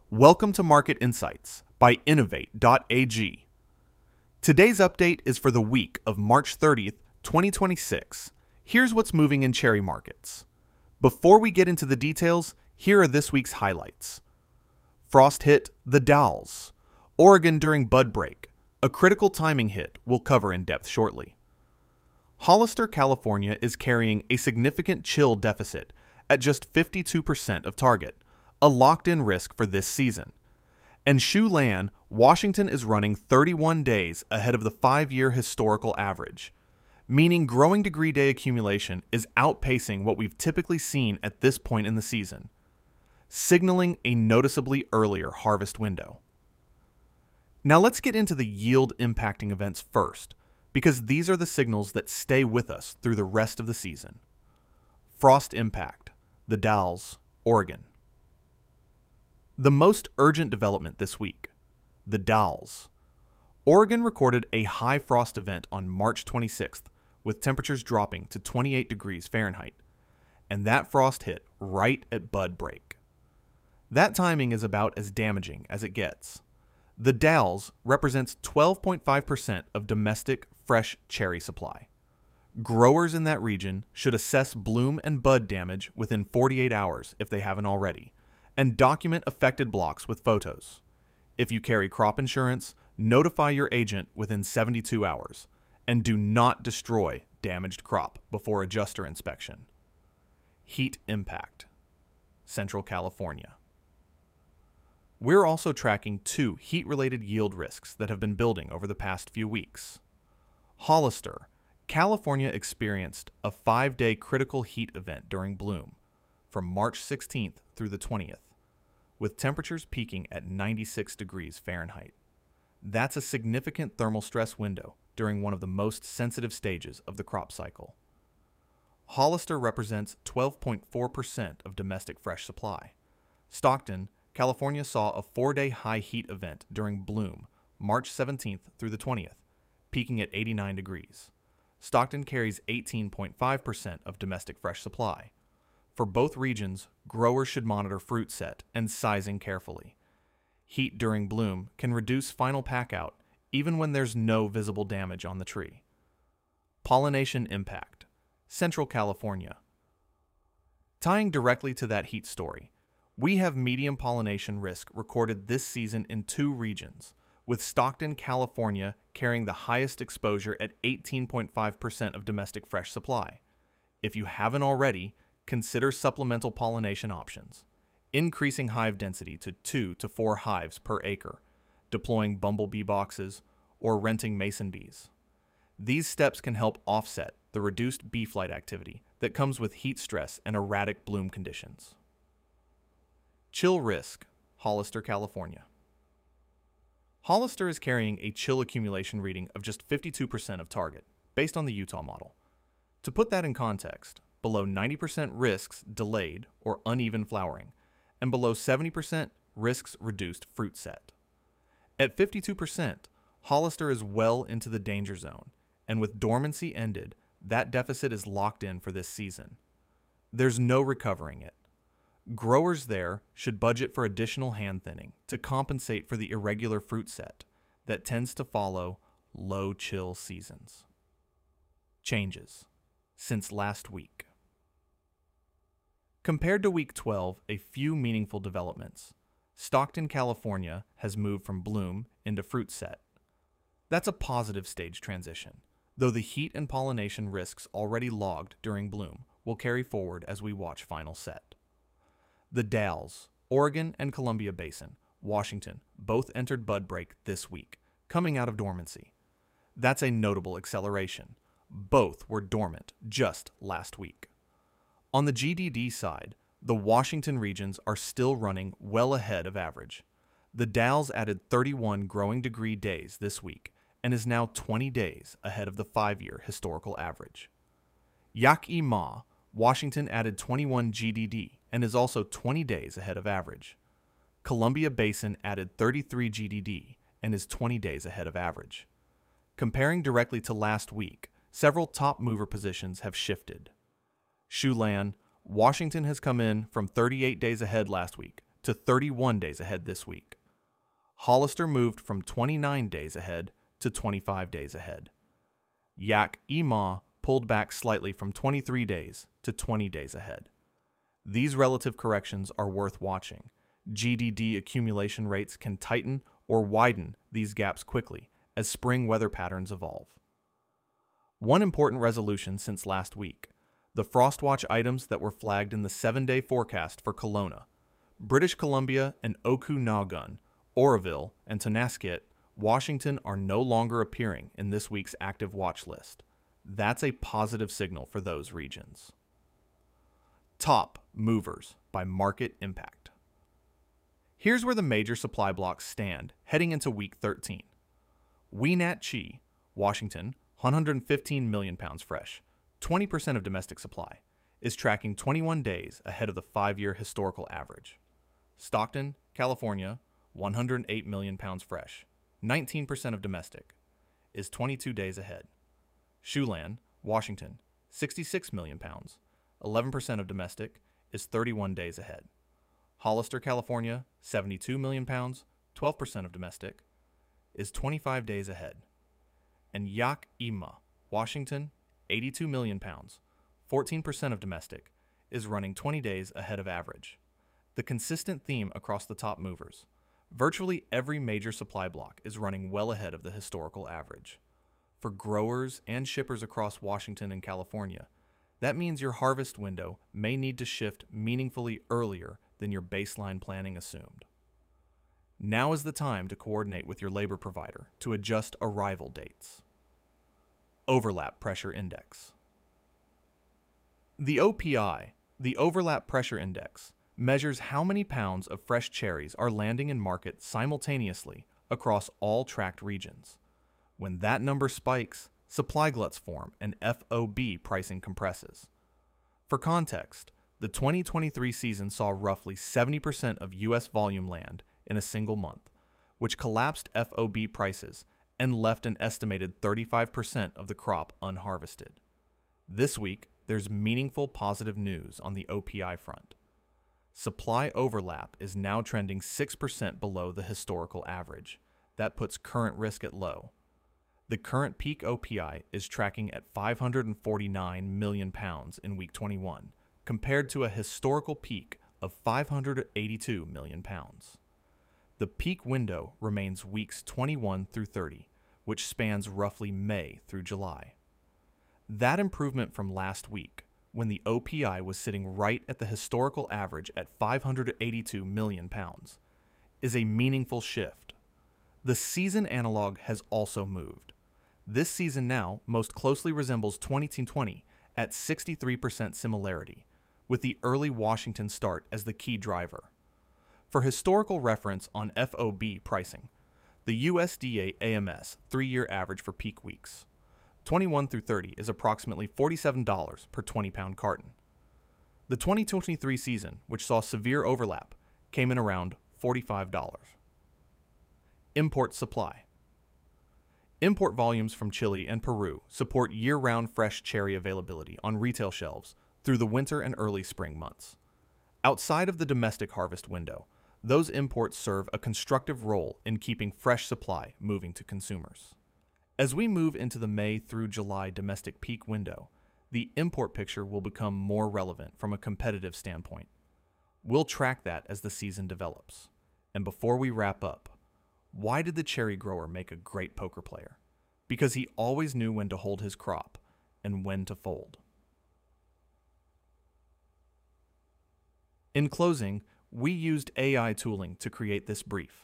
Welcome to Market Insights by Innovate.ag. Today's update is for the week of March 30th, 2026. Here's what's moving in cherry markets. Before we get into the details, here are this week's highlights. Frost hit the Dalles, Oregon during bud break, a critical timing hit we'll cover in depth shortly. Hollister, California is carrying a significant chill deficit at just 52% of target, a locked-in risk for this season. And Siouxland, Washington is running 31 days ahead of the 5-year historical average, meaning growing degree day accumulation is outpacing what we've typically seen at this point in the season, signaling a noticeably earlier harvest window. Now let's get into the yield impacting events first, because these are the signals that stay with us through the rest of the season. Frost impact, the Dalles, Oregon. The most urgent development this week, the Dalles. Oregon recorded a high frost event on March 26th, with temperatures dropping to 28 degrees Fahrenheit, and that frost hit right at bud break. That timing is about as damaging as it gets. The Dalles represents 12.5% of domestic fresh cherry supply. Growers in that region should assess bloom and bud damage within 48 hours if they haven't already, and document affected blocks with photos. If you carry crop insurance, notify your agent within 72 hours, and do not destroy damaged crop before adjuster inspection. Heat impact, Central California. We're also tracking 2 heat-related yield risks that have been building over the past few weeks. Hollister, California experienced a 5-day critical heat event during bloom, from March 16th through the 20th, with temperatures peaking at 96 degrees Fahrenheit. That's a significant thermal stress window during one of the most sensitive stages of the crop cycle. Hollister represents 12.4% of domestic fresh supply. Stockton, California saw a 4-day high heat event during bloom, March 17th through the 20th, peaking at 89 degrees. Stockton carries 18.5% of domestic fresh supply. For both regions, growers should monitor fruit set and sizing carefully. Heat during bloom can reduce final packout even when there's no visible damage on the tree. Pollination impact, Central California. Tying directly to that heat story, we have medium pollination risk recorded this season in 2 regions, with Stockton, California carrying the highest exposure at 18.5% of domestic fresh supply. If you haven't already, consider supplemental pollination options, increasing hive density to 2 to 4 hives per acre, deploying bumblebee boxes, or renting mason bees. These steps can help offset the reduced bee flight activity that comes with heat stress and erratic bloom conditions. Chill risk, Hollister, California. Hollister is carrying a chill accumulation reading of just 52% of target, based on the Utah model. To put that in context, below 90% risks delayed or uneven flowering, and below 70% risks reduced fruit set. At 52%, Hollister is well into the danger zone, and with dormancy ended, that deficit is locked in for this season. There's no recovering it. Growers there should budget for additional hand thinning to compensate for the irregular fruit set that tends to follow low chill seasons. Changes since last week. Compared to week 12, a few meaningful developments. Stockton, California has moved from bloom into fruit set. That's a positive stage transition, though the heat and pollination risks already logged during bloom will carry forward as we watch final set. The Dalles, Oregon and Columbia Basin, Washington, both entered bud break this week, coming out of dormancy. That's a notable acceleration. Both were dormant just last week. On the GDD side, the Washington regions are still running well ahead of average. The Dalles added 31 growing degree days this week and is now 20 days ahead of the 5-year historical average. Yakima, Washington added 21 GDD and is also 20 days ahead of average. Columbia Basin added 33 GDD and is 20 days ahead of average. Comparing directly to last week, several top mover positions have shifted. Siouxland, Washington has come in from 38 days ahead last week to to 31 days ahead this week. Hollister moved from 29 days ahead to 25 days ahead. Yak EMA pulled back slightly from 23 days to 20 days ahead. These relative corrections are worth watching. GDD accumulation rates can tighten or widen these gaps quickly as spring weather patterns evolve. One important resolution since last week: the frost watch items that were flagged in the 7-day forecast for Kelowna, British Columbia and Okanagan, Oroville, and Tonasket, Washington are no longer appearing in this week's active watch list. That's a positive signal for those regions. Top movers by market impact. Here's where the major supply blocks stand heading into week 13. Wenatchee, Washington, 115 million pounds fresh, 20% of domestic supply, is tracking 21 days ahead of the 5-year historical average. Stockton, California, 108 million pounds fresh, 19% of domestic, is 22 days ahead. Siouxland, Washington, 66 million pounds, 11% of domestic, is 31 days ahead. Hollister, California, 72 million pounds, 12% of domestic, is 25 days ahead. And Yakima, Washington, 82 million pounds, 14% of domestic, is running 20 days ahead of average. The consistent theme across the top movers: virtually every major supply block is running well ahead of the historical average. For growers and shippers across Washington and California, that means your harvest window may need to shift meaningfully earlier than your baseline planning assumed. Now is the time to coordinate with your labor provider to adjust arrival dates. Overlap Pressure Index. The OPI, the Overlap Pressure Index, measures how many pounds of fresh cherries are landing in market simultaneously across all tracked regions. When that number spikes, supply gluts form and FOB pricing compresses. For context, the 2023 season saw roughly 70% of U.S. volume land in a single month, which collapsed FOB prices and left an estimated 35% of the crop unharvested. This week, there's meaningful positive news on the OPI front. Supply overlap is now trending 6% below the historical average. That puts current risk at low. The current peak OPI is tracking at 549 million pounds in week 21, compared to a historical peak of 582 million pounds. The peak window remains weeks 21 through 30, which spans roughly May through July. That improvement from last week, when the OPI was sitting right at the historical average at 582 million pounds, is a meaningful shift. The season analog has also moved. This season now most closely resembles 2020 at 63% similarity, with the early Washington start as the key driver. For historical reference on FOB pricing, the USDA AMS 3-year average for peak weeks, 21 through 30, is approximately $47 per 20-pound carton. The 2023 season, which saw severe overlap, came in around $45. Import supply. Import volumes from Chile and Peru support year-round fresh cherry availability on retail shelves through the winter and early spring months. Outside of the domestic harvest window, those imports serve a constructive role in keeping fresh supply moving to consumers. As we move into the May through July domestic peak window, the import picture will become more relevant from a competitive standpoint. We'll track that as the season develops. And before we wrap up, why did the cherry grower make a great poker player? Because he always knew when to hold his crop and when to fold. In closing, we used AI tooling to create this brief.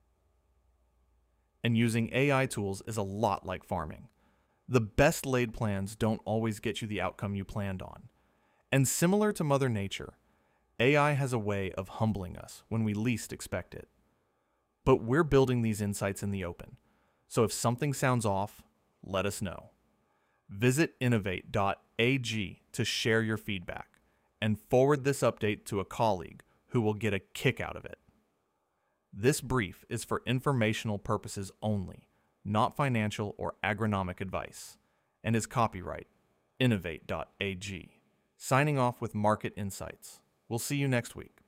And using AI tools is a lot like farming. The best laid plans don't always get you the outcome you planned on. And similar to Mother Nature, AI has a way of humbling us when we least expect it. But we're building these insights in the open, so if something sounds off, let us know. Visit innovate.ag to share your feedback and forward this update to a colleague who will get a kick out of it. This brief is for informational purposes only, not financial or agronomic advice, and is copyright innovate.ag. Signing off with Market Insights. We'll see you next week.